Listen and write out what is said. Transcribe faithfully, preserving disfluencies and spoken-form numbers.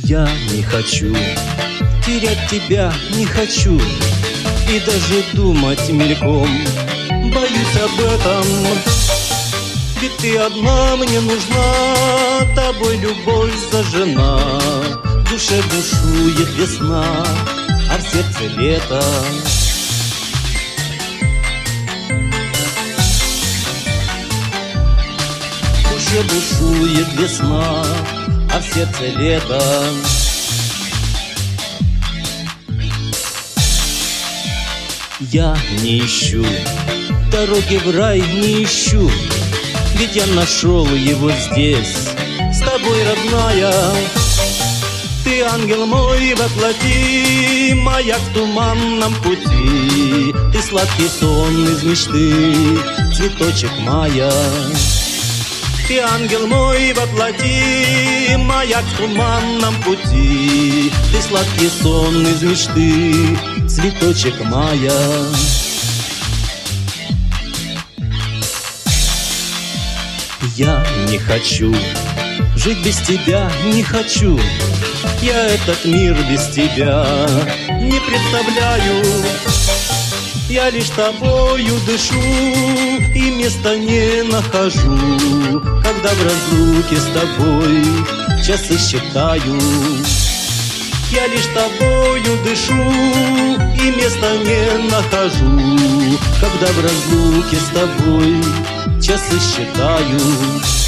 Я не хочу терять тебя, не хочу и даже думать мельком боюсь об этом. Ведь ты одна мне нужна, тобой любовь зажжена. В душе бушует весна, а в сердце лето. В душе бушует весна, а в сердце лето. Я не ищу дороги в рай, не ищу, ведь я нашел его здесь, с тобой, родная. Ты ангел мой во плоти, маяк в туманном пути. Ты сладкий сон из мечты, цветочек мая. Ты ангел мой во плоти, маяк в туманном пути. Ты сладкий сон из мечты, цветочек мая. Я не хочу жить без тебя, не хочу. Я этот мир без тебя не представляю. Я лишь тобою дышу и места не нахожу, когда в разлуке с тобой часы считаю. Я лишь тобою дышу и места не нахожу, когда в разлуке с тобой часы считаю.